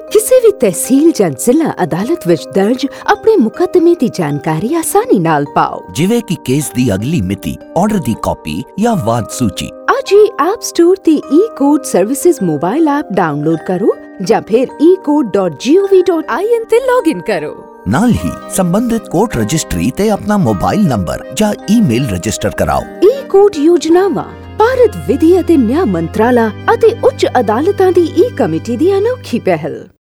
ਕਿਸੇ ਵੀ ਤਹਿਸੀਲ ਜਾਂ ਜ਼ਿਲ੍ਹਾ ਅਦਾਲਤ ਵਿੱਚ ਦਰਜ ਆਪਣੇ ਮੁਕੱਦਮੇ ਦੀ ਜਾਣਕਾਰੀ ਆਸਾਨੀ ਨਾਲ ਪਾਓ, ਜਿਵੇਂ ਕਿ ਕੇਸ ਦੀ ਅਗਲੀ ਮਿਤੀ, ਆਰਡਰ ਦੀ ਕਾਪੀ ਜਾਂ ਵਾਦ ਸੂਚੀ। ਅੱਜ ਹੀ ਐਪ ਸਟੋਰ ਤੇ e-court services mobile app download ਕਰੋ ਜਾਂ ਫਿਰ ecode.gov.in ਤੇ ਲੌਗਇਨ ਕਰੋ। ਨਾਲ ਹੀ ਸੰਬੰਧਿਤ ਕੋਰਟ ਰਜਿਸਟਰੀ ਤੇ ਆਪਣਾ ਮੋਬਾਈਲ ਨੰਬਰ ਜਾਂ ਈਮੇਲ ਰਜਿਸਟਰ ਕਰਾਓ। e-ਕੋਰਟ ਯੋਜਨਾਵਾਂ ਭਾਰਤ ਵਿਧੀ ਅਤੇ ਨਿਆਂ ਮੰਤਰਾਲਾ ਅਤੇ ਉੱਚ ਅਦਾਲਤਾਂ ਦੀ ਕਮੇਟੀ ਦੀ ਅਨੋਖੀ ਪਹਿਲ।